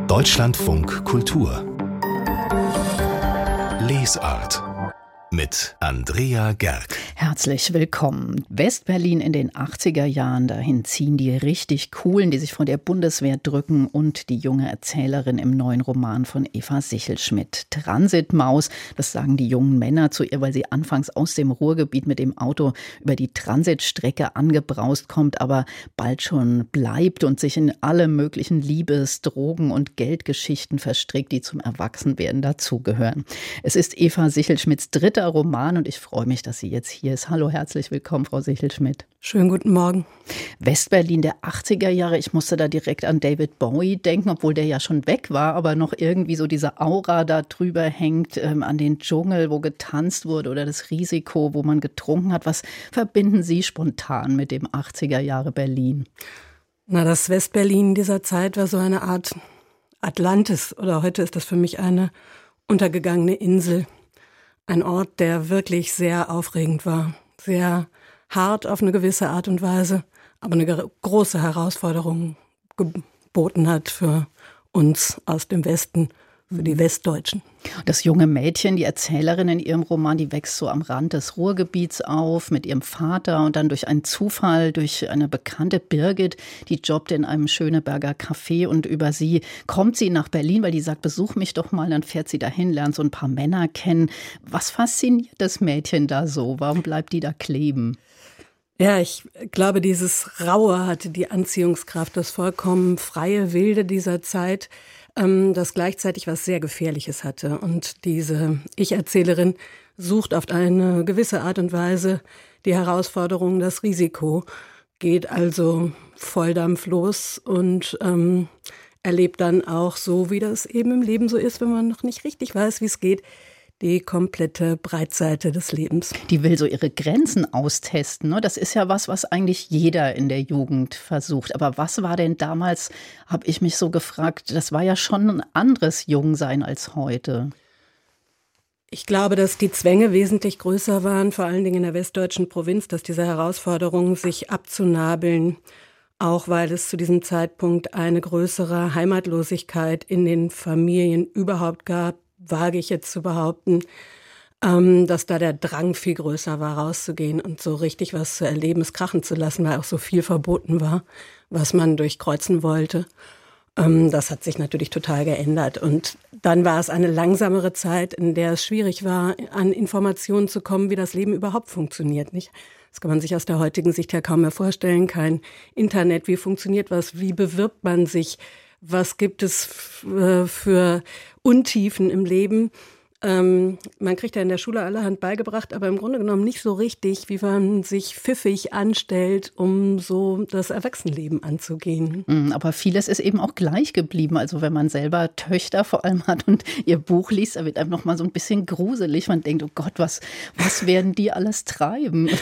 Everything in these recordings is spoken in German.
Deutschlandfunk Kultur Lesart mit Andrea Gerg. Herzlich willkommen. Westberlin in den 80er Jahren, dahin ziehen die richtig Coolen, die sich vor der Bundeswehr drücken, und die junge Erzählerin im neuen Roman von Eva Sichelschmidt. Transitmaus, das sagen die jungen Männer zu ihr, weil sie anfangs aus dem Ruhrgebiet mit dem Auto über die Transitstrecke angebraust kommt, aber bald schon bleibt und sich in alle möglichen Liebes-, Drogen- und Geldgeschichten verstrickt, die zum Erwachsenwerden dazugehören. Es ist Eva Sichelschmidts dritter Roman und ich freue mich, dass sie jetzt hier ist. Hallo, herzlich willkommen, Frau Sichelschmidt. Schönen guten Morgen. Westberlin der 80er Jahre, ich musste da direkt an David Bowie denken, obwohl der ja schon weg war, aber noch irgendwie so diese Aura da drüber hängt, an den Dschungel, wo getanzt wurde, oder das Risiko, wo man getrunken hat. Was verbinden Sie spontan mit dem 80er Jahre Berlin? Na, das Westberlin dieser Zeit war so eine Art Atlantis, oder heute ist das für mich eine untergegangene Insel. Ein Ort, der wirklich sehr aufregend war, sehr hart auf eine gewisse Art und Weise, aber eine große Herausforderung geboten hat für uns aus dem Westen, für die Westdeutschen. Das junge Mädchen, die Erzählerin in ihrem Roman, die wächst so am Rand des Ruhrgebiets auf mit ihrem Vater und dann durch einen Zufall, durch eine bekannte Birgit, die jobbt in einem Schöneberger Café, und über sie kommt sie nach Berlin, weil die sagt, besuch mich doch mal, dann fährt sie dahin, lernt so ein paar Männer kennen. Was fasziniert das Mädchen da so? Warum bleibt die da kleben? Ja, ich glaube, dieses Raue hatte die Anziehungskraft, das vollkommen freie Wilde dieser Zeit, das gleichzeitig was sehr Gefährliches hatte. Und diese Ich-Erzählerin sucht auf eine gewisse Art und Weise die Herausforderung, das Risiko, geht also Volldampf los und erlebt dann auch so, wie das eben im Leben so ist, wenn man noch nicht richtig weiß, wie es geht, die komplette Breitseite des Lebens. Die will so ihre Grenzen austesten, ne? Das ist ja was eigentlich jeder in der Jugend versucht. Aber was war denn damals, habe ich mich so gefragt, das war ja schon ein anderes Jungsein als heute. Ich glaube, dass die Zwänge wesentlich größer waren, vor allen Dingen in der westdeutschen Provinz, dass diese Herausforderung, sich abzunabeln, auch weil es zu diesem Zeitpunkt eine größere Heimatlosigkeit in den Familien überhaupt gab, wage ich jetzt zu behaupten, dass da der Drang viel größer war, rauszugehen und so richtig was zu erleben, es krachen zu lassen, weil auch so viel verboten war, was man durchkreuzen wollte. Das hat sich natürlich total geändert. Und dann war es eine langsamere Zeit, in der es schwierig war, an Informationen zu kommen, wie das Leben überhaupt funktioniert, nicht? Das kann man sich aus der heutigen Sicht ja kaum mehr vorstellen. Kein Internet, wie funktioniert was, wie bewirbt man sich, was gibt es für Untiefen im Leben. Man kriegt ja in der Schule allerhand beigebracht, aber im Grunde genommen nicht so richtig, wie man sich pfiffig anstellt, um so das Erwachsenenleben anzugehen. Aber vieles ist eben auch gleich geblieben. Also wenn man selber Töchter vor allem hat und ihr Buch liest, da wird einem noch mal so ein bisschen gruselig. Man denkt, oh Gott, was werden die alles treiben?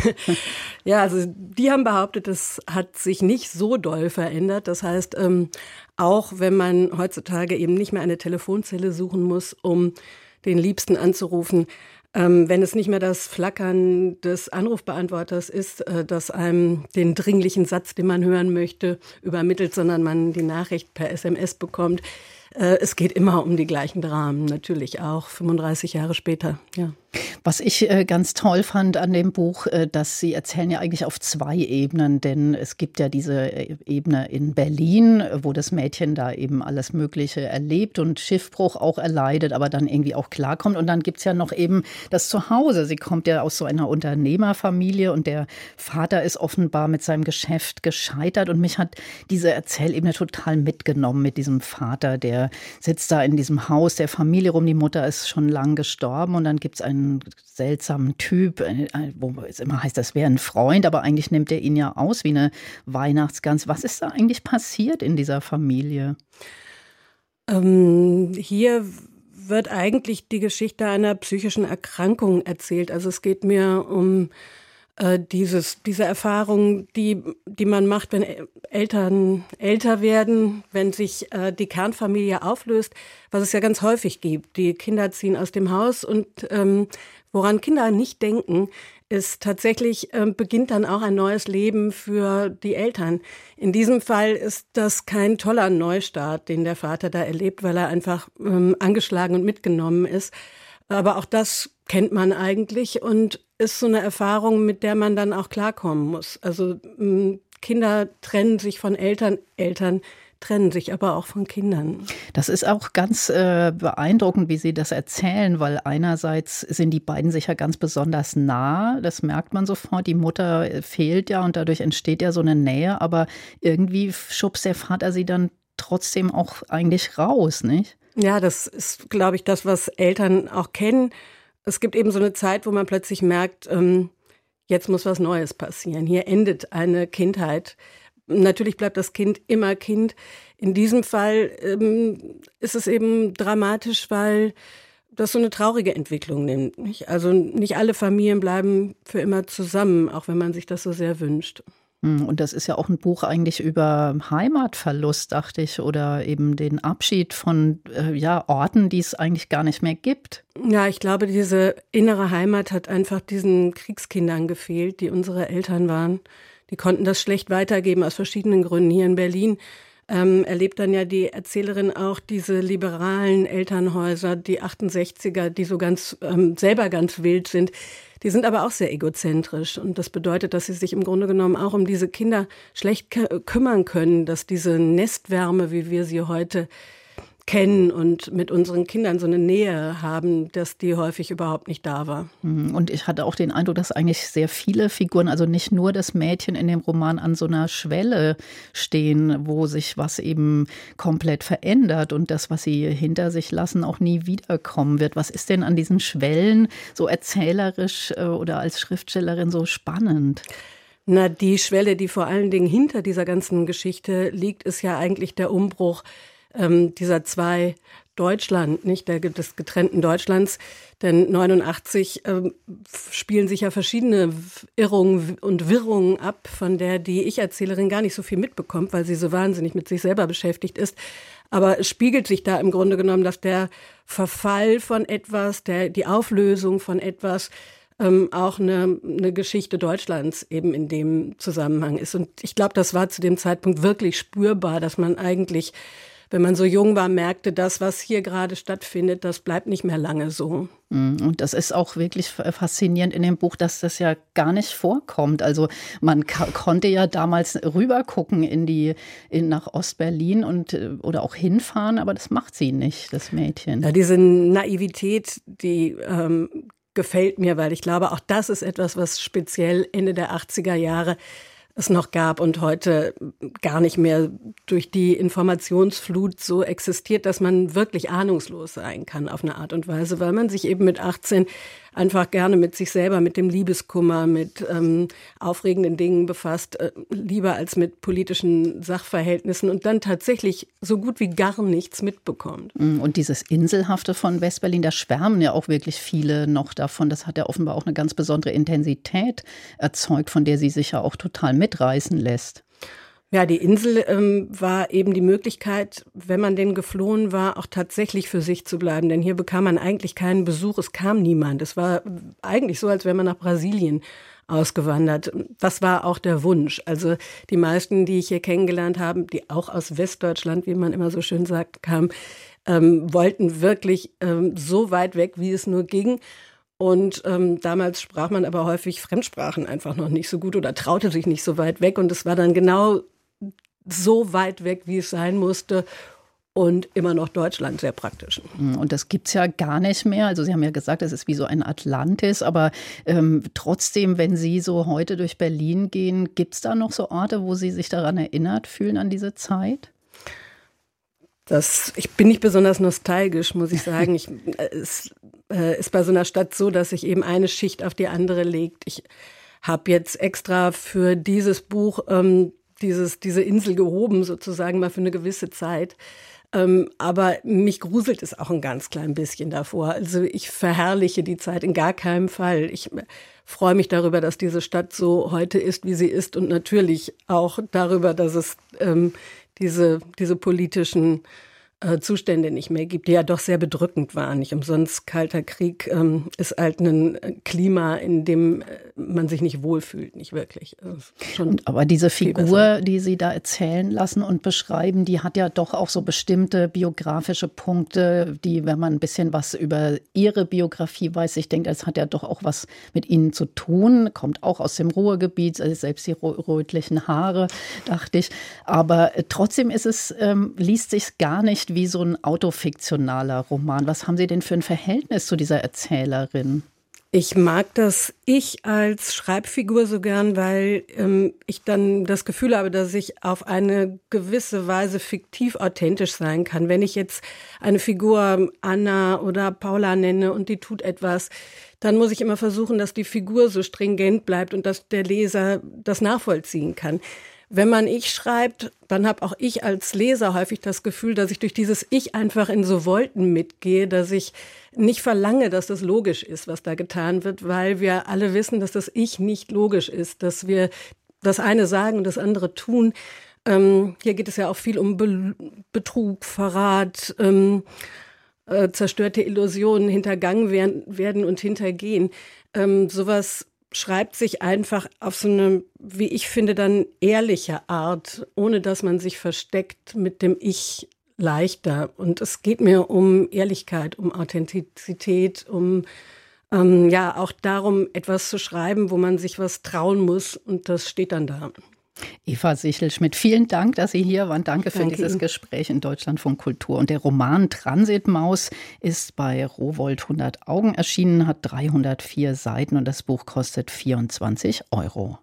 Ja, also die haben behauptet, es hat sich nicht so doll verändert. Das heißt, auch wenn man heutzutage eben nicht mehr eine Telefonzelle suchen muss, um den Liebsten anzurufen, wenn es nicht mehr das Flackern des Anrufbeantworters ist, das einem den dringlichen Satz, den man hören möchte, übermittelt, sondern man die Nachricht per SMS bekommt. Es geht immer um die gleichen Dramen, natürlich auch 35 Jahre später, ja. Was ich ganz toll fand an dem Buch, dass Sie erzählen ja eigentlich auf zwei Ebenen, denn es gibt ja diese Ebene in Berlin, wo das Mädchen da eben alles Mögliche erlebt und Schiffbruch auch erleidet, aber dann irgendwie auch klarkommt. Und dann gibt's ja noch eben das Zuhause. Sie kommt ja aus so einer Unternehmerfamilie und der Vater ist offenbar mit seinem Geschäft gescheitert. Und mich hat diese Erzählebene total mitgenommen mit diesem Vater, der sitzt da in diesem Haus der Familie rum. Die Mutter ist schon lang gestorben und dann gibt's einen seltsamen Typ, wo es immer heißt, das wäre ein Freund, aber eigentlich nimmt er ihn ja aus wie eine Weihnachtsgans. Was ist da eigentlich passiert in dieser Familie? Hier wird eigentlich die Geschichte einer psychischen Erkrankung erzählt. Also es geht mir um diese Erfahrung, die man macht, wenn Eltern älter werden, wenn sich die Kernfamilie auflöst, was es ja ganz häufig gibt. Die Kinder ziehen aus dem Haus und woran Kinder nicht denken, ist tatsächlich, beginnt dann auch ein neues Leben für die Eltern. In diesem Fall ist das kein toller Neustart, den der Vater da erlebt, weil er einfach angeschlagen und mitgenommen ist. Aber auch das kennt man eigentlich und ist so eine Erfahrung, mit der man dann auch klarkommen muss. Also Kinder trennen sich von Eltern, Eltern trennen sich aber auch von Kindern. Das ist auch ganz beeindruckend, wie Sie das erzählen, weil einerseits sind die beiden sich ja ganz besonders nah, das merkt man sofort, die Mutter fehlt ja und dadurch entsteht ja so eine Nähe, aber irgendwie schubst der Vater sie dann trotzdem auch eigentlich raus, nicht? Ja, das ist, glaube ich, das, was Eltern auch kennen. Es gibt eben so eine Zeit, wo man plötzlich merkt, jetzt muss was Neues passieren. Hier endet eine Kindheit. Natürlich bleibt das Kind immer Kind. In diesem Fall ist es eben dramatisch, weil das so eine traurige Entwicklung nimmt. Nicht? Also nicht alle Familien bleiben für immer zusammen, auch wenn man sich das so sehr wünscht. Und das ist ja auch ein Buch eigentlich über Heimatverlust, dachte ich, oder eben den Abschied von Orten, die es eigentlich gar nicht mehr gibt. Ja, ich glaube, diese innere Heimat hat einfach diesen Kriegskindern gefehlt, die unsere Eltern waren. Die konnten das schlecht weitergeben aus verschiedenen Gründen. Hier in Berlin erlebt dann ja die Erzählerin auch diese liberalen Elternhäuser, die 68er, die so ganz selber ganz wild sind. Die sind aber auch sehr egozentrisch. Und das bedeutet, dass sie sich im Grunde genommen auch um diese Kinder schlecht kümmern können, dass diese Nestwärme, wie wir sie heute kennen und mit unseren Kindern so eine Nähe haben, dass die häufig überhaupt nicht da war. Und ich hatte auch den Eindruck, dass eigentlich sehr viele Figuren, also nicht nur das Mädchen in dem Roman, an so einer Schwelle stehen, wo sich was eben komplett verändert und das, was sie hinter sich lassen, auch nie wiederkommen wird. Was ist denn an diesen Schwellen so erzählerisch oder als Schriftstellerin so spannend? Na, die Schwelle, die vor allen Dingen hinter dieser ganzen Geschichte liegt, ist ja eigentlich der Umbruch dieser zwei Deutschland, nicht des getrennten Deutschlands. Denn 89 spielen sich ja verschiedene Irrungen und Wirrungen ab, von der die Ich-Erzählerin gar nicht so viel mitbekommt, weil sie so wahnsinnig mit sich selber beschäftigt ist. Aber es spiegelt sich da im Grunde genommen, dass der Verfall von etwas, die Auflösung von etwas auch eine Geschichte Deutschlands eben in dem Zusammenhang ist. Und ich glaube, das war zu dem Zeitpunkt wirklich spürbar, dass man eigentlich, wenn man so jung war, merkte, das, was hier gerade stattfindet, das bleibt nicht mehr lange so. Und das ist auch wirklich faszinierend in dem Buch, dass das ja gar nicht vorkommt. Also man konnte ja damals rübergucken nach Ostberlin oder auch hinfahren, aber das macht sie nicht, das Mädchen. Ja, diese Naivität, die gefällt mir, weil ich glaube, auch das ist etwas, was speziell Ende der 80er Jahre es noch gab und heute gar nicht mehr durch die Informationsflut so existiert, dass man wirklich ahnungslos sein kann auf eine Art und Weise, weil man sich eben mit 18 einfach gerne mit sich selber, mit dem Liebeskummer, mit aufregenden Dingen befasst, lieber als mit politischen Sachverhältnissen und dann tatsächlich so gut wie gar nichts mitbekommt. Und dieses Inselhafte von Westberlin, da schwärmen ja auch wirklich viele noch davon. Das hat ja offenbar auch eine ganz besondere Intensität erzeugt, von der sie sich ja auch total mitreißen lässt. Ja, die Insel war eben die Möglichkeit, wenn man denn geflohen war, auch tatsächlich für sich zu bleiben. Denn hier bekam man eigentlich keinen Besuch, es kam niemand. Es war eigentlich so, als wäre man nach Brasilien ausgewandert. Das war auch der Wunsch. Also die meisten, die ich hier kennengelernt habe, die auch aus Westdeutschland, wie man immer so schön sagt, kamen, wollten wirklich so weit weg, wie es nur ging. Und damals sprach man aber häufig Fremdsprachen einfach noch nicht so gut oder traute sich nicht so weit weg. Und es war dann genau so weit weg, wie es sein musste. Und immer noch Deutschland, sehr praktisch. Und das gibt's ja gar nicht mehr. Also Sie haben ja gesagt, es ist wie so ein Atlantis. Aber trotzdem, wenn Sie so heute durch Berlin gehen, gibt's da noch so Orte, wo Sie sich daran erinnert fühlen, an diese Zeit? Ich bin nicht besonders nostalgisch, muss ich sagen. Es ist bei so einer Stadt so, dass sich eben eine Schicht auf die andere legt. Ich habe jetzt extra für dieses Buch diese Insel gehoben, sozusagen mal für eine gewisse Zeit. Aber mich gruselt es auch ein ganz klein bisschen davor. Also ich verherrliche die Zeit in gar keinem Fall. Ich freue mich darüber, dass diese Stadt so heute ist, wie sie ist. Und natürlich auch darüber, dass es diese politischen Zustände nicht mehr gibt, die ja doch sehr bedrückend waren. Nicht umsonst Kalter Krieg ist halt ein Klima, in dem man sich nicht wohlfühlt, nicht wirklich. Aber diese Figur, die Sie da erzählen lassen und beschreiben, die hat ja doch auch so bestimmte biografische Punkte, die, wenn man ein bisschen was über Ihre Biografie weiß, ich denke, es hat ja doch auch was mit Ihnen zu tun, kommt auch aus dem Ruhrgebiet, also selbst die rötlichen Haare, dachte ich. Aber trotzdem ist es, liest sich gar nicht wie so ein autofiktionaler Roman. Was haben Sie denn für ein Verhältnis zu dieser Erzählerin? Ich mag das Ich als Schreibfigur so gern, weil ich dann das Gefühl habe, dass ich auf eine gewisse Weise fiktiv authentisch sein kann. Wenn ich jetzt eine Figur Anna oder Paula nenne und die tut etwas, dann muss ich immer versuchen, dass die Figur so stringent bleibt und dass der Leser das nachvollziehen kann. Wenn man Ich schreibt, dann habe auch ich als Leser häufig das Gefühl, dass ich durch dieses Ich einfach in so Wolken mitgehe, dass ich nicht verlange, dass das logisch ist, was da getan wird, weil wir alle wissen, dass das Ich nicht logisch ist, dass wir das eine sagen und das andere tun. Hier geht es ja auch viel um Betrug, Verrat, zerstörte Illusionen, hintergangen werden und hintergehen. Sowas schreibt sich einfach auf so eine, wie ich finde, dann ehrliche Art, ohne dass man sich versteckt, mit dem Ich leichter. Und es geht mir um Ehrlichkeit, um Authentizität, um auch darum, etwas zu schreiben, wo man sich was trauen muss. Und das steht dann da. Eva Sichel-Schmidt, vielen Dank, dass Sie hier waren. Danke für dieses Gespräch in Deutschlandfunk Kultur. Und der Roman Transitmaus ist bei Rowohlt 100 Augen erschienen, hat 304 Seiten und das Buch kostet 24 €.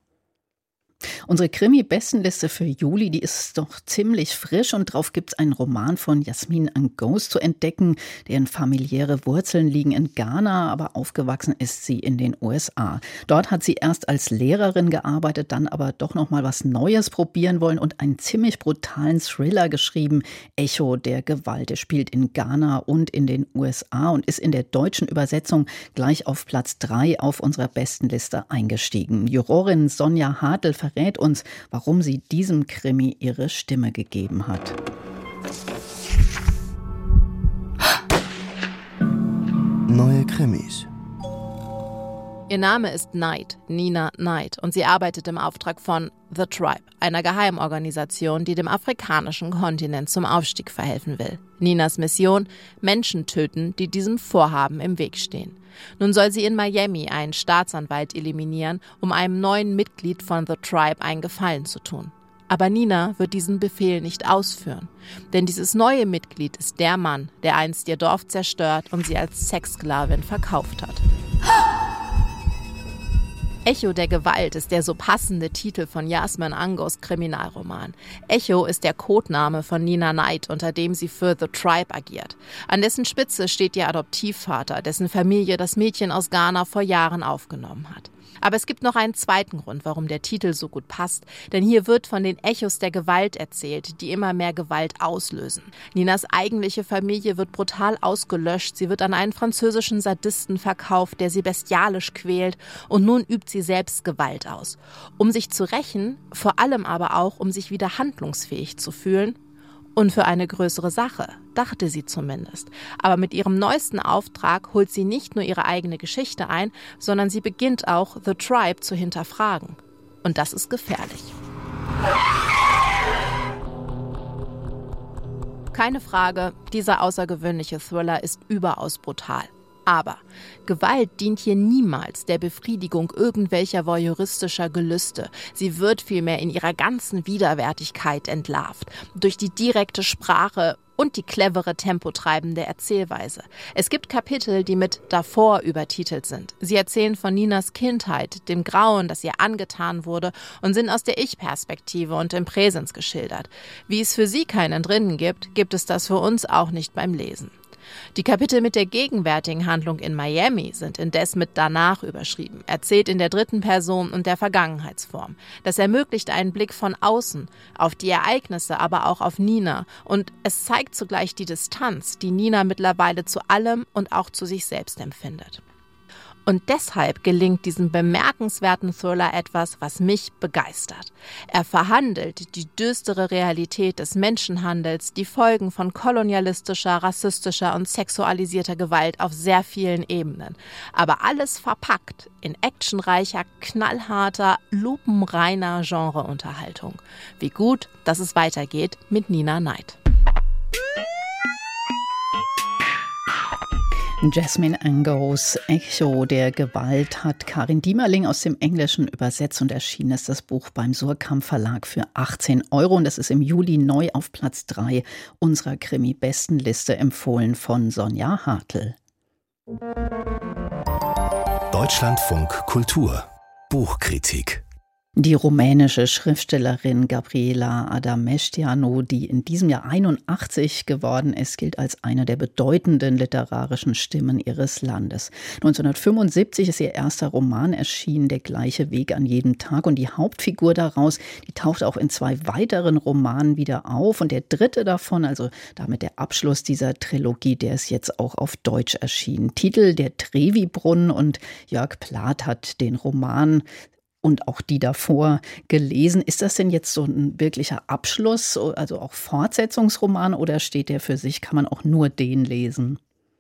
Unsere Krimi-Bestenliste für Juli, die ist doch ziemlich frisch und drauf gibt es einen Roman von Yasmin Angos zu entdecken, deren familiäre Wurzeln liegen in Ghana, aber aufgewachsen ist sie in den USA. Dort hat sie erst als Lehrerin gearbeitet, dann aber doch noch mal was Neues probieren wollen und einen ziemlich brutalen Thriller geschrieben, Echo der Gewalt. Er spielt in Ghana und in den USA und ist in der deutschen Übersetzung gleich auf Platz 3 auf unserer Bestenliste eingestiegen. Jurorin Sonja Hartl verrät uns, warum sie diesem Krimi ihre Stimme gegeben hat. Neue Krimis. Ihr Name ist Knight, Nina Knight, und sie arbeitet im Auftrag von The Tribe, einer Geheimorganisation, die dem afrikanischen Kontinent zum Aufstieg verhelfen will. Ninas Mission: Menschen töten, die diesem Vorhaben im Weg stehen. Nun soll sie in Miami einen Staatsanwalt eliminieren, um einem neuen Mitglied von The Tribe einen Gefallen zu tun. Aber Nina wird diesen Befehl nicht ausführen. Denn dieses neue Mitglied ist der Mann, der einst ihr Dorf zerstört und sie als Sexsklavin verkauft hat. Echo der Gewalt ist der so passende Titel von Yasmin Angos Kriminalroman. Echo ist der Codename von Nina Knight, unter dem sie für The Tribe agiert. An dessen Spitze steht ihr Adoptivvater, dessen Familie das Mädchen aus Ghana vor Jahren aufgenommen hat. Aber es gibt noch einen zweiten Grund, warum der Titel so gut passt. Denn hier wird von den Echos der Gewalt erzählt, die immer mehr Gewalt auslösen. Ninas eigentliche Familie wird brutal ausgelöscht. Sie wird an einen französischen Sadisten verkauft, der sie bestialisch quält. Und nun übt sie selbst Gewalt aus. Um sich zu rächen, vor allem aber auch, um sich wieder handlungsfähig zu fühlen. Und für eine größere Sache, dachte sie zumindest. Aber mit ihrem neuesten Auftrag holt sie nicht nur ihre eigene Geschichte ein, sondern sie beginnt auch, The Tribe zu hinterfragen. Und das ist gefährlich. Keine Frage, dieser außergewöhnliche Thriller ist überaus brutal. Aber Gewalt dient hier niemals der Befriedigung irgendwelcher voyeuristischer Gelüste. Sie wird vielmehr in ihrer ganzen Widerwärtigkeit entlarvt. Durch die direkte Sprache und die clevere, tempotreibende Erzählweise. Es gibt Kapitel, die mit davor übertitelt sind. Sie erzählen von Ninas Kindheit, dem Grauen, das ihr angetan wurde, und sind aus der Ich-Perspektive und im Präsens geschildert. Wie es für sie keinen drinnen gibt, gibt es das für uns auch nicht beim Lesen. Die Kapitel mit der gegenwärtigen Handlung in Miami sind indes mit danach überschrieben, erzählt in der dritten Person und der Vergangenheitsform. Das ermöglicht einen Blick von außen auf die Ereignisse, aber auch auf Nina. Und es zeigt zugleich die Distanz, die Nina mittlerweile zu allem und auch zu sich selbst empfindet. Und deshalb gelingt diesem bemerkenswerten Thriller etwas, was mich begeistert. Er verhandelt die düstere Realität des Menschenhandels, die Folgen von kolonialistischer, rassistischer und sexualisierter Gewalt auf sehr vielen Ebenen. Aber alles verpackt in actionreicher, knallharter, lupenreiner Genreunterhaltung. Wie gut, dass es weitergeht mit Nina Knight. Yasmin Angos Echo der Gewalt hat Karin Diemerling aus dem Englischen übersetzt und erschienen ist das Buch beim Surkamp Verlag für 18 € und das ist im Juli neu auf Platz 3 unserer Krimi-Bestenliste, empfohlen von Sonja Hartl. Deutschlandfunk Kultur Buchkritik. Die rumänische Schriftstellerin Gabriela Adameșteanu, die in diesem Jahr 81 geworden ist, gilt als eine der bedeutenden literarischen Stimmen ihres Landes. 1975 ist ihr erster Roman erschienen, Der gleiche Weg an jedem Tag. Und die Hauptfigur daraus, die taucht auch in 2 weiteren Romanen wieder auf. Und der dritte davon, also damit der Abschluss dieser Trilogie, der ist jetzt auch auf Deutsch erschienen. Titel Der Trevi-Brunnen, und Jörg Plath hat den Roman und auch die davor gelesen. Ist das denn jetzt so ein wirklicher Abschluss, also auch Fortsetzungsroman, oder steht der für sich? Kann man auch nur den lesen?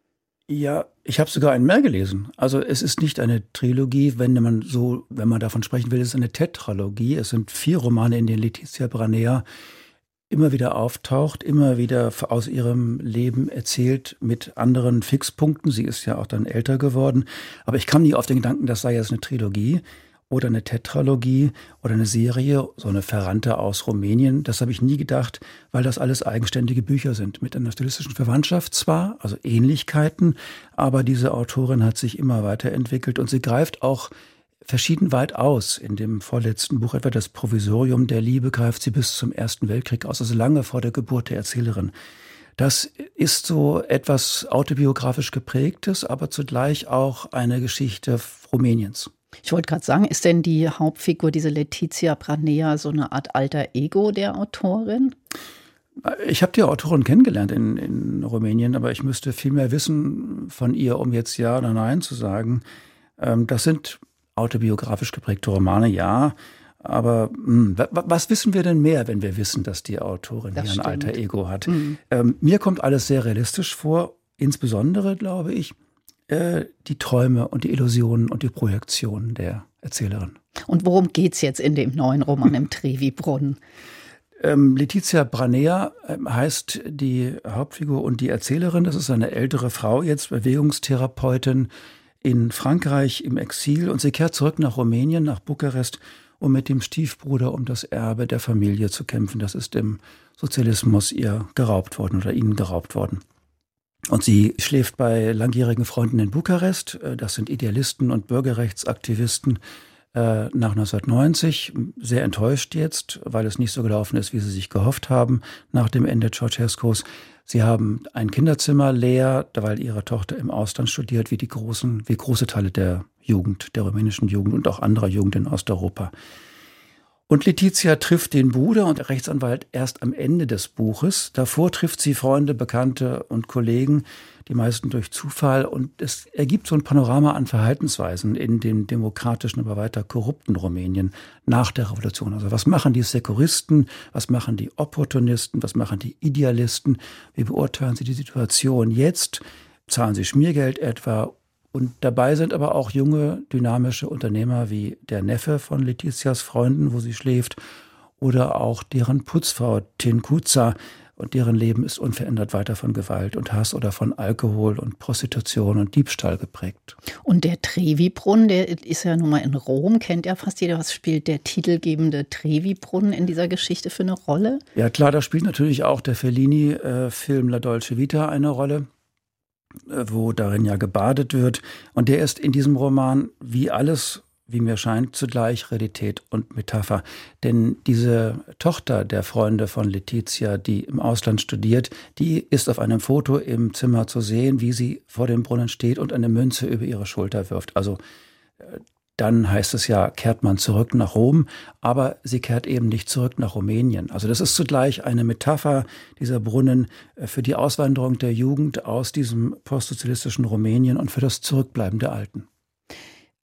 Ja, ich habe sogar einen mehr gelesen. Also es ist nicht eine Trilogie, wenn man davon sprechen will, es ist eine Tetralogie. Es sind 4 Romane, in denen Letizia Branea immer wieder auftaucht, immer wieder aus ihrem Leben erzählt mit anderen Fixpunkten. Sie ist ja auch dann älter geworden. Aber ich kam nie auf den Gedanken, das sei jetzt eine Trilogie oder eine Tetralogie oder eine Serie, so eine Ferrante aus Rumänien. Das habe ich nie gedacht, weil das alles eigenständige Bücher sind. Mit einer stilistischen Verwandtschaft zwar, also Ähnlichkeiten, aber diese Autorin hat sich immer weiterentwickelt und sie greift auch verschieden weit aus. In dem vorletzten Buch, etwa das Provisorium der Liebe, greift sie bis zum Ersten Weltkrieg aus, also lange vor der Geburt der Erzählerin. Das ist so etwas autobiografisch geprägtes, aber zugleich auch eine Geschichte Rumäniens. Ich wollte gerade sagen, ist denn die Hauptfigur, diese Letizia Branea, so eine Art alter Ego der Autorin? Ich habe die Autorin kennengelernt in Rumänien, aber ich müsste viel mehr wissen von ihr, um jetzt Ja oder Nein zu sagen. Das sind autobiografisch geprägte Romane, ja. Aber was wissen wir denn mehr, wenn wir wissen, dass die Autorin hier ein alter Ego hat? Mir kommt alles sehr realistisch vor, insbesondere, glaube ich, die Träume und die Illusionen und die Projektionen der Erzählerin. Und worum geht's jetzt in dem neuen Roman im Trevi-Brunnen? Letizia Branea heißt die Hauptfigur und die Erzählerin. Das ist eine ältere Frau, jetzt Bewegungstherapeutin in Frankreich im Exil. Und sie kehrt zurück nach Rumänien, nach Bukarest, um mit dem Stiefbruder um das Erbe der Familie zu kämpfen. Das ist im Sozialismus ihr geraubt worden oder ihnen geraubt worden. Und sie schläft bei langjährigen Freunden in Bukarest. Das sind Idealisten und Bürgerrechtsaktivisten nach 1990. Sehr enttäuscht jetzt, weil es nicht so gelaufen ist, wie sie sich gehofft haben nach dem Ende Ceausescus. Sie haben ein Kinderzimmer leer, weil ihre Tochter im Ausland studiert, wie große Teile der Jugend, der rumänischen Jugend und auch anderer Jugend in Osteuropa. Und Letizia trifft den Bruder und der Rechtsanwalt erst am Ende des Buches. Davor trifft sie Freunde, Bekannte und Kollegen, die meisten durch Zufall. Und es ergibt so ein Panorama an Verhaltensweisen in dem demokratischen, aber weiter korrupten Rumänien nach der Revolution. Also was machen die Säkulisten, was machen die Opportunisten, was machen die Idealisten, wie beurteilen sie die Situation jetzt, zahlen sie Schmiergeld etwa? Und dabei sind aber auch junge, dynamische Unternehmer wie der Neffe von Letizias Freunden, wo sie schläft, oder auch deren Putzfrau Tincuța. Und deren Leben ist unverändert weiter von Gewalt und Hass oder von Alkohol und Prostitution und Diebstahl geprägt. Und der Trevi-Brunnen, der ist ja nun mal in Rom, kennt ja fast jeder. Was spielt der titelgebende Trevi-Brunnen in dieser Geschichte für eine Rolle? Ja klar, da spielt natürlich auch der Fellini-Film La Dolce Vita eine Rolle, wo darin ja gebadet wird. Und der ist in diesem Roman, wie alles, wie mir scheint, zugleich Realität und Metapher. Denn diese Tochter der Freunde von Letizia, die im Ausland studiert, die ist auf einem Foto im Zimmer zu sehen, wie sie vor dem Brunnen steht und eine Münze über ihre Schulter wirft. Also dann heißt es ja, kehrt man zurück nach Rom, aber sie kehrt eben nicht zurück nach Rumänien. Also das ist zugleich eine Metapher, dieser Brunnen, für die Auswanderung der Jugend aus diesem postsozialistischen Rumänien und für das Zurückbleiben der Alten.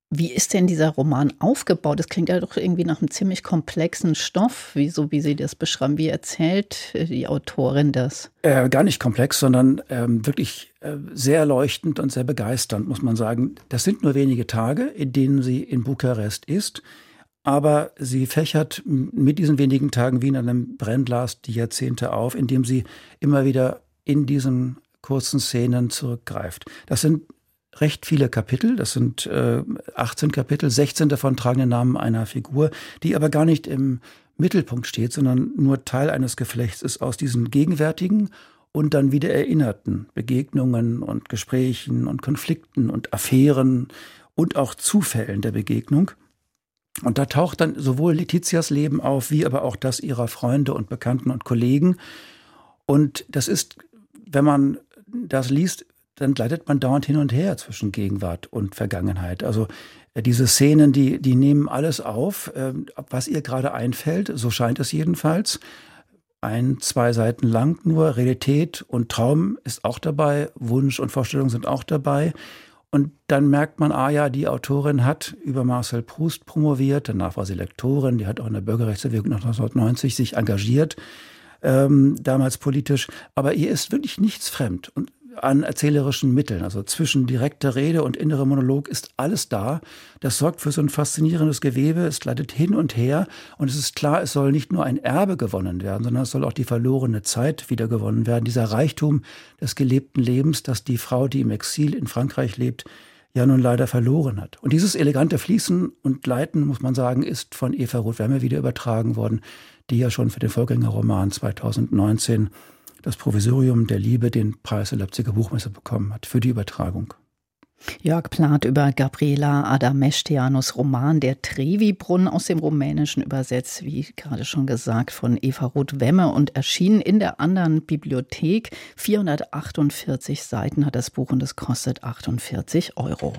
Wie ist denn dieser Roman aufgebaut? Das klingt ja doch irgendwie nach einem ziemlich komplexen Stoff, wie Sie das beschreiben. Wie erzählt die Autorin das? Gar nicht komplex, sondern wirklich sehr leuchtend und sehr begeisternd, muss man sagen. Das sind nur wenige Tage, in denen sie in Bukarest ist. Aber sie fächert mit diesen wenigen Tagen wie in einem Brennglas die Jahrzehnte auf, indem sie immer wieder in diesen kurzen Szenen zurückgreift. Das sind recht viele Kapitel, das sind 18 Kapitel, 16 davon tragen den Namen einer Figur, die aber gar nicht im Mittelpunkt steht, sondern nur Teil eines Geflechts ist aus diesen gegenwärtigen und dann wieder erinnerten Begegnungen und Gesprächen und Konflikten und Affären und auch Zufällen der Begegnung. Und da taucht dann sowohl Letizias Leben auf, wie aber auch das ihrer Freunde und Bekannten und Kollegen. Und das ist, wenn man das liest, dann gleitet man dauernd hin und her zwischen Gegenwart und Vergangenheit. Also diese Szenen, die nehmen alles auf, was ihr gerade einfällt, so scheint es jedenfalls. 1-2 Seiten lang nur, Realität und Traum ist auch dabei, Wunsch und Vorstellung sind auch dabei. Und dann merkt man, die Autorin hat über Marcel Proust promoviert, danach war sie Lektorin, die hat auch in der Bürgerrechtsbewegung 1990 sich engagiert, damals politisch. Aber ihr ist wirklich nichts fremd und an erzählerischen Mitteln. Also zwischen direkter Rede und innerem Monolog ist alles da. Das sorgt für so ein faszinierendes Gewebe. Es gleitet hin und her. Und es ist klar, es soll nicht nur ein Erbe gewonnen werden, sondern es soll auch die verlorene Zeit wieder gewonnen werden. Dieser Reichtum des gelebten Lebens, das die Frau, die im Exil in Frankreich lebt, ja nun leider verloren hat. Und dieses elegante Fließen und Gleiten, muss man sagen, ist von Eva Roth-Wemme wieder übertragen worden, die ja schon für den Vorgängerroman 2019 das Provisorium der Liebe den Preis der Leipziger Buchmesse bekommen hat für die Übertragung. Jörg Plath über Gabriela Adameșteanu's Roman Der Trevi-Brunnen, aus dem Rumänischen übersetzt, wie gerade schon gesagt, von Eva Roth-Wemme und erschienen in der anderen Bibliothek. 448 Seiten hat das Buch und es kostet 48 €.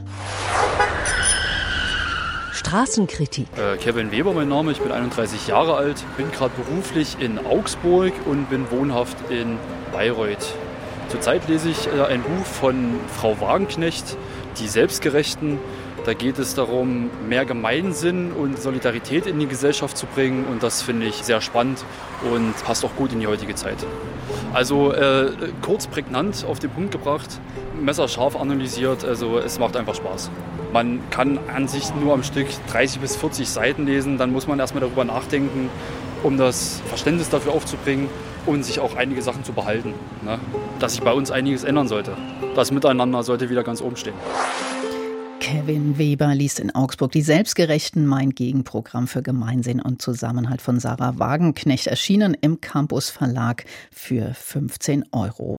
Straßenkritik. Kevin Weber mein Name, ich bin 31 Jahre alt, bin gerade beruflich in Augsburg und bin wohnhaft in Bayreuth. Zurzeit lese ich ein Buch von Frau Wagenknecht, Die Selbstgerechten. Da geht es darum, mehr Gemeinsinn und Solidarität in die Gesellschaft zu bringen und das finde ich sehr spannend und passt auch gut in die heutige Zeit. Also kurz, prägnant auf den Punkt gebracht, messerscharf analysiert, also es macht einfach Spaß. Man kann an sich nur am Stück 30 bis 40 Seiten lesen, dann muss man erstmal darüber nachdenken, um das Verständnis dafür aufzubringen und sich auch einige Sachen zu behalten. Ne? Dass sich bei uns einiges ändern sollte. Das Miteinander sollte wieder ganz oben stehen. Kevin Weber liest in Augsburg Die Selbstgerechten, mein Gegenprogramm für Gemeinsinn und Zusammenhalt von Sarah Wagenknecht, erschienen im Campus Verlag für 15 €.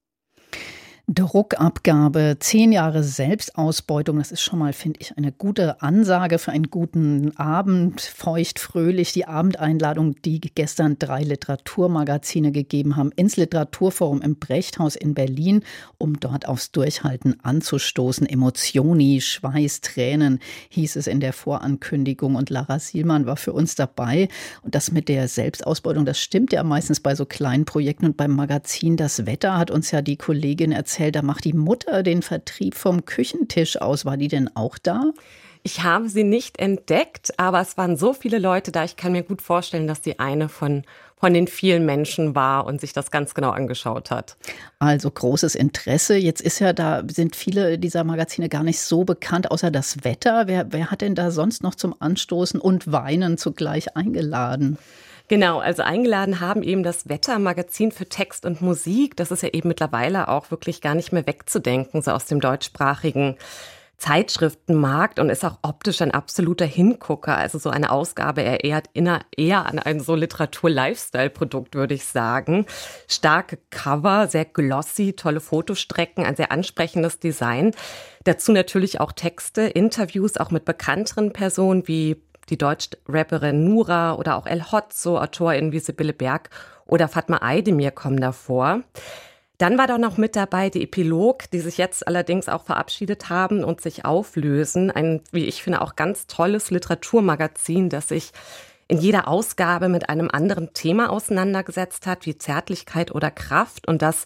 Druckabgabe, 10 Jahre Selbstausbeutung, das ist schon mal, finde ich, eine gute Ansage für einen guten Abend. Feucht, fröhlich, die Abendeinladung, die gestern 3 Literaturmagazine gegeben haben, ins Literaturforum im Brechthaus in Berlin, um dort aufs Durchhalten anzustoßen. Emotioni, Schweiß, Tränen, hieß es in der Vorankündigung. Und Lara Sielmann war für uns dabei. Und das mit der Selbstausbeutung, das stimmt ja meistens bei so kleinen Projekten. Und beim Magazin Das Wetter hat uns ja die Kollegin erzählt, da macht die Mutter den Vertrieb vom Küchentisch aus. War die denn auch da? Ich habe sie nicht entdeckt, aber es waren so viele Leute da. Ich kann mir gut vorstellen, dass sie eine von den vielen Menschen war und sich das ganz genau angeschaut hat. Also großes Interesse. Jetzt ist ja, da sind viele dieser Magazine gar nicht so bekannt, außer Das Wetter. Wer hat denn da sonst noch zum Anstoßen und Weinen zugleich eingeladen? Genau, also eingeladen haben eben das Wettermagazin für Text und Musik. Das ist ja eben mittlerweile auch wirklich gar nicht mehr wegzudenken, so aus dem deutschsprachigen Zeitschriftenmarkt, und ist auch optisch ein absoluter Hingucker. Also so eine Ausgabe erinnert eher an ein so Literatur-Lifestyle-Produkt, würde ich sagen. Starke Cover, sehr glossy, tolle Fotostrecken, ein sehr ansprechendes Design. Dazu natürlich auch Texte, Interviews, auch mit bekannteren Personen wie die Deutsch-Rapperin Nura oder auch El Hotzo, AutorInnen wie Sibylle Berg oder Fatma Aydemir kommen davor. Dann war da noch mit dabei die Epilog, die sich jetzt allerdings auch verabschiedet haben und sich auflösen. Ein, wie ich finde, auch ganz tolles Literaturmagazin, das sich in jeder Ausgabe mit einem anderen Thema auseinandergesetzt hat, wie Zärtlichkeit oder Kraft, und das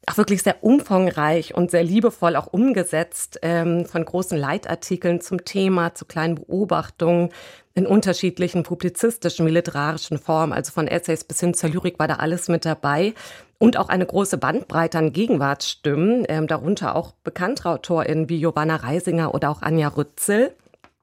auch wirklich sehr umfangreich und sehr liebevoll auch umgesetzt, von großen Leitartikeln zum Thema, zu kleinen Beobachtungen in unterschiedlichen publizistischen wie literarischen Formen, also von Essays bis hin zur Lyrik war da alles mit dabei. Und auch eine große Bandbreite an Gegenwartsstimmen, darunter auch bekannte AutorInnen wie Giovanna Reisinger oder auch Anja Rützel.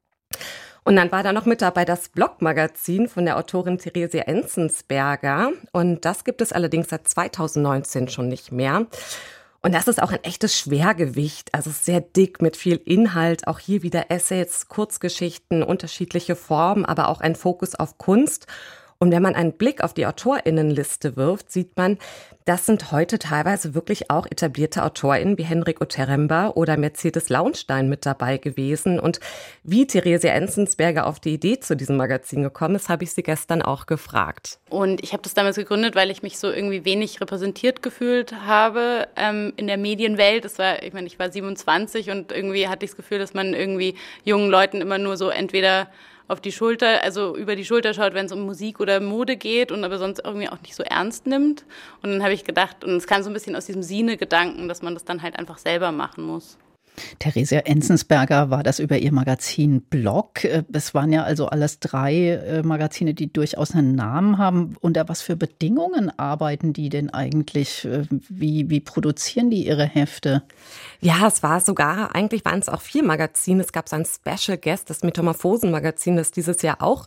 Und dann war da noch mit dabei das Blog-Magazin von der Autorin Theresia Enzensberger. Und das gibt es allerdings seit 2019 schon nicht mehr. Und das ist auch ein echtes Schwergewicht, also sehr dick mit viel Inhalt. Auch hier wieder Essays, Kurzgeschichten, unterschiedliche Formen, aber auch ein Fokus auf Kunst. Und wenn man einen Blick auf die AutorInnenliste wirft, sieht man, das sind heute teilweise wirklich auch etablierte AutorInnen wie Henrik Oteremba oder Mercedes Launstein mit dabei gewesen. Und wie Theresia Enzensberger auf die Idee zu diesem Magazin gekommen ist, habe ich sie gestern auch gefragt. Und ich habe das damals gegründet, weil ich mich so irgendwie wenig repräsentiert gefühlt habe in der Medienwelt. Ich war 27 und irgendwie hatte ich das Gefühl, dass man irgendwie jungen Leuten immer nur so entweder auf die Schulter, also über die Schulter schaut, wenn es um Musik oder Mode geht und aber sonst irgendwie auch nicht so ernst nimmt. Und dann habe ich gedacht, und es kam so ein bisschen aus diesem Sine-Gedanken, dass man das dann halt einfach selber machen muss. Theresia Enzensberger war das über ihr Magazin Blog. Es waren ja also alles 3 Magazine, die durchaus einen Namen haben. Unter was für Bedingungen arbeiten die denn eigentlich? Wie produzieren die ihre Hefte? Ja, eigentlich waren es auch 4 Magazine. Es gab so ein Special Guest, das Metamorphosen-Magazin, das dieses Jahr auch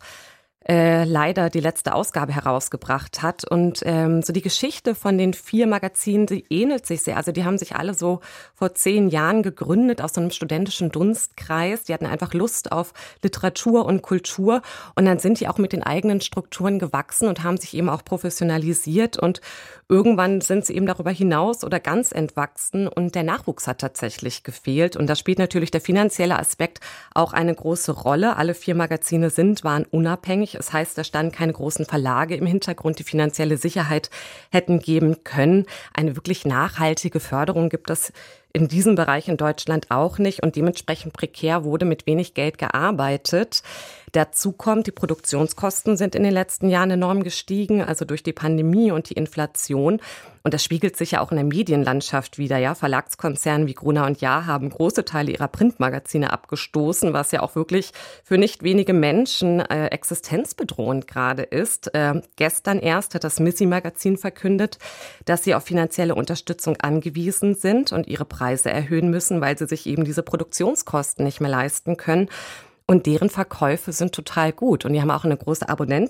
leider die letzte Ausgabe herausgebracht hat. Und so die Geschichte von den 4 Magazinen, die ähnelt sich sehr. Also die haben sich alle so vor 10 Jahren gegründet aus so einem studentischen Dunstkreis. Die hatten einfach Lust auf Literatur und Kultur. Und dann sind die auch mit den eigenen Strukturen gewachsen und haben sich eben auch professionalisiert. Und irgendwann sind sie eben darüber hinaus oder ganz entwachsen. Und der Nachwuchs hat tatsächlich gefehlt. Und da spielt natürlich der finanzielle Aspekt auch eine große Rolle. Alle 4 Magazine waren unabhängig. Das heißt, da standen keine großen Verlage im Hintergrund, die finanzielle Sicherheit hätten geben können. Eine wirklich nachhaltige Förderung gibt es in diesem Bereich in Deutschland auch nicht und dementsprechend prekär wurde mit wenig Geld gearbeitet. Dazu kommt, die Produktionskosten sind in den letzten Jahren enorm gestiegen, also durch die Pandemie und die Inflation. Und das spiegelt sich ja auch in der Medienlandschaft wieder. Ja, Verlagskonzerne wie Gruner und Jahr haben große Teile ihrer Printmagazine abgestoßen, was ja auch wirklich für nicht wenige Menschen existenzbedrohend gerade ist. Gestern erst hat das Missy-Magazin verkündet, dass sie auf finanzielle Unterstützung angewiesen sind und ihre Preise erhöhen müssen, weil sie sich eben diese Produktionskosten nicht mehr leisten können. Und deren Verkäufe sind total gut. Und die haben auch eine große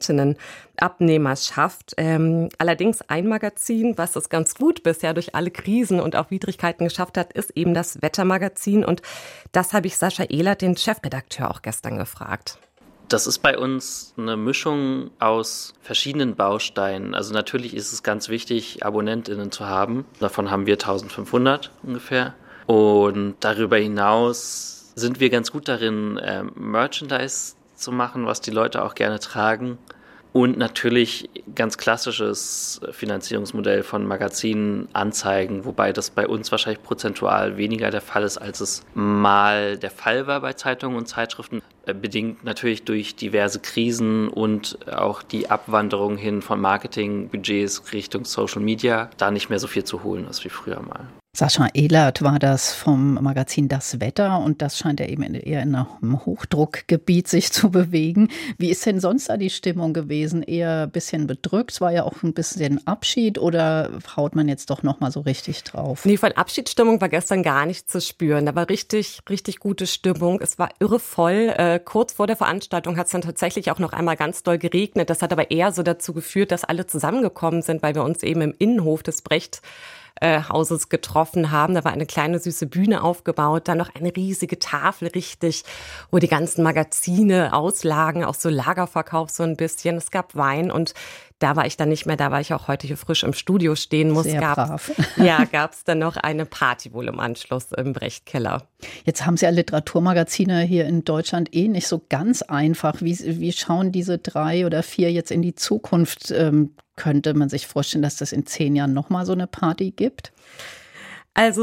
Abonnentinnenabnehmerschaft. Allerdings ein Magazin, was es ganz gut bisher durch alle Krisen und auch Widrigkeiten geschafft hat, ist eben das Wettermagazin. Und das habe ich Sascha Ehlert, den Chefredakteur, auch gestern gefragt. Das ist bei uns eine Mischung aus verschiedenen Bausteinen. Also natürlich ist es ganz wichtig, AbonnentInnen zu haben. Davon haben wir 1500 ungefähr. Und darüber hinaus sind wir ganz gut darin, Merchandise zu machen, was die Leute auch gerne tragen. Und natürlich ganz klassisches Finanzierungsmodell von Magazinen, Anzeigen, wobei das bei uns wahrscheinlich prozentual weniger der Fall ist, als es mal der Fall war bei Zeitungen und Zeitschriften. Bedingt natürlich durch diverse Krisen und auch die Abwanderung hin von Marketingbudgets Richtung Social Media, da nicht mehr so viel zu holen ist wie früher mal. Sascha Ehlert war das vom Magazin Das Wetter und das scheint ja eben eher in einem Hochdruckgebiet sich zu bewegen. Wie ist denn sonst da die Stimmung gewesen? Eher ein bisschen bedrückt, es war ja auch ein bisschen Abschied oder haut man jetzt doch nochmal so richtig drauf? Nee, von Abschiedsstimmung war gestern gar nicht zu spüren. Da war richtig, richtig gute Stimmung. Es war irre voll. Kurz vor der Veranstaltung hat es dann tatsächlich auch noch einmal ganz doll geregnet. Das hat aber eher so dazu geführt, dass alle zusammengekommen sind, weil wir uns eben im Innenhof des Brecht-Hauses getroffen haben. Da war eine kleine süße Bühne aufgebaut, dann noch eine riesige Tafel richtig, wo die ganzen Magazine auslagen, auch so Lagerverkauf so ein bisschen. Es gab Wein und da war ich dann nicht mehr, da war ich auch heute hier frisch im Studio stehen muss. Sehr brav. Ja, gab es dann noch eine Party wohl im Anschluss im Brecht-Keller. Jetzt haben Sie ja Literaturmagazine hier in Deutschland nicht so ganz einfach. Wie schauen diese 3 oder 4 jetzt in die Zukunft? Könnte man sich vorstellen, dass das in 10 Jahren nochmal so eine Party gibt? Also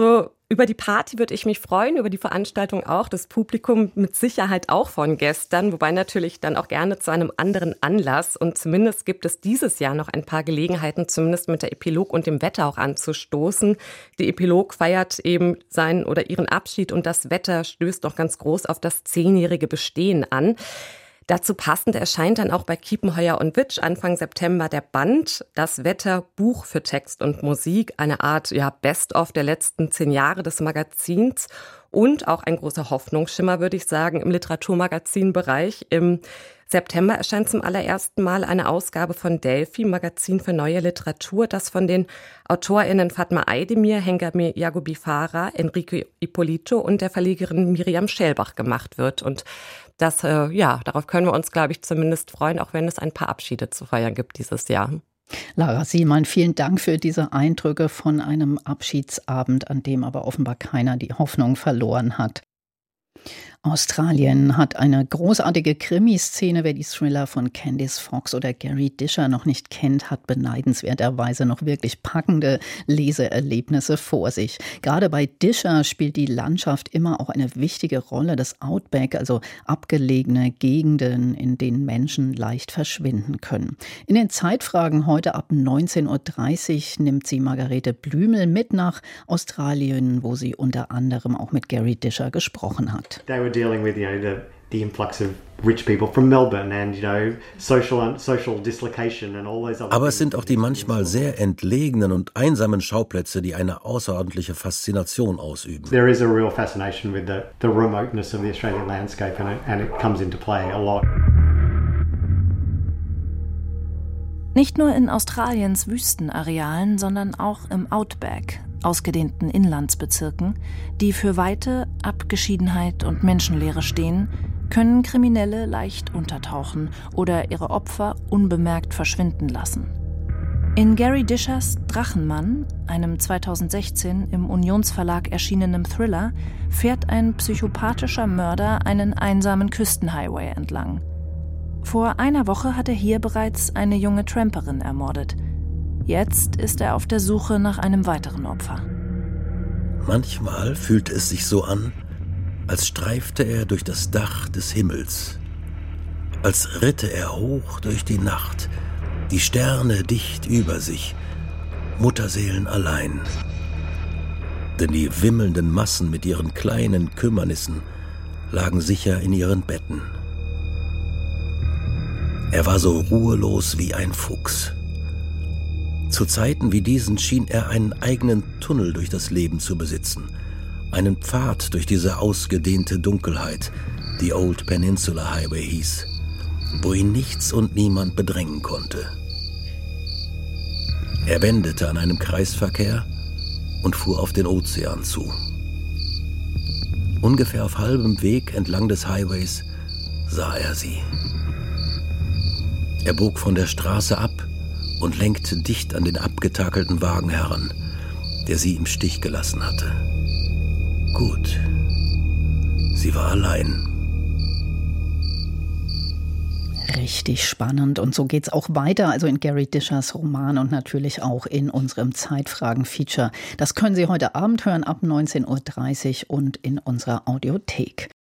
Über die Party würde ich mich freuen, über die Veranstaltung auch, das Publikum mit Sicherheit auch von gestern, wobei natürlich dann auch gerne zu einem anderen Anlass. Und zumindest gibt es dieses Jahr noch ein paar Gelegenheiten, zumindest mit der Epilog und dem Wetter auch anzustoßen. Die Epilog feiert eben seinen oder ihren Abschied und das Wetter stößt noch ganz groß auf das 10-jährige Bestehen an. Dazu passend erscheint dann auch bei Kiepenheuer & Witsch Anfang September der Band Das Wetter, Buch für Text und Musik, eine Art Best-of der letzten 10 Jahre des Magazins und auch ein großer Hoffnungsschimmer, würde ich sagen, im Literaturmagazinbereich. Im September erscheint zum allerersten Mal eine Ausgabe von Delphi, Magazin für neue Literatur, das von den AutorInnen Fatma Aydemir, Hengame Yaghoubi Farah, Enrico Ippolito und der Verlegerin Miriam Schellbach gemacht wird. Und das, darauf können wir uns, glaube ich, zumindest freuen, auch wenn es ein paar Abschiede zu feiern gibt dieses Jahr. Lara Sielmann, vielen Dank für diese Eindrücke von einem Abschiedsabend, an dem aber offenbar keiner die Hoffnung verloren hat. Australien hat eine großartige Krimiszene. Wer die Thriller von Candice Fox oder Gary Disher noch nicht kennt, hat beneidenswerterweise noch wirklich packende Leseerlebnisse vor sich. Gerade bei Disher spielt die Landschaft immer auch eine wichtige Rolle. Das Outback, also abgelegene Gegenden, in denen Menschen leicht verschwinden können. In den Zeitfragen heute ab 19.30 Uhr nimmt sie Margarete Blümel mit nach Australien, wo sie unter anderem auch mit Gary Disher gesprochen hat. Dealing with the influx of rich people from Melbourne and social dislocation and all those other. Aber es sind auch die manchmal sehr entlegenen und einsamen Schauplätze, die eine außerordentliche Faszination ausüben. There is a real fascination with the remoteness of the Australian landscape and it comes into play a lot. Nicht nur in Australiens Wüstenarealen, sondern auch im Outback, ausgedehnten Inlandsbezirken, die für Weite, Abgeschiedenheit und Menschenleere stehen, können Kriminelle leicht untertauchen oder ihre Opfer unbemerkt verschwinden lassen. In Gary Dishers Drachenmann, einem 2016 im Unionsverlag erschienenen Thriller, fährt ein psychopathischer Mörder einen einsamen Küstenhighway entlang. Vor einer Woche hat er hier bereits eine junge Tramperin ermordet. Jetzt ist er auf der Suche nach einem weiteren Opfer. Manchmal fühlte es sich so an, als streifte er durch das Dach des Himmels. Als ritte er hoch durch die Nacht, die Sterne dicht über sich, Mutterseelen allein. Denn die wimmelnden Massen mit ihren kleinen Kümmernissen lagen sicher in ihren Betten. Er war so ruhelos wie ein Fuchs. Zu Zeiten wie diesen schien er einen eigenen Tunnel durch das Leben zu besitzen, einen Pfad durch diese ausgedehnte Dunkelheit, die Old Peninsula Highway hieß, wo ihn nichts und niemand bedrängen konnte. Er wendete an einem Kreisverkehr und fuhr auf den Ozean zu. Ungefähr auf halbem Weg entlang des Highways sah er sie. Er bog von der Straße ab und lenkte dicht an den abgetakelten Wagen heran, der sie im Stich gelassen hatte. Gut, sie war allein. Richtig spannend und so geht's auch weiter, also in Gary Dishers Roman und natürlich auch in unserem Zeitfragen-Feature. Das können Sie heute Abend hören ab 19.30 Uhr und in unserer Audiothek.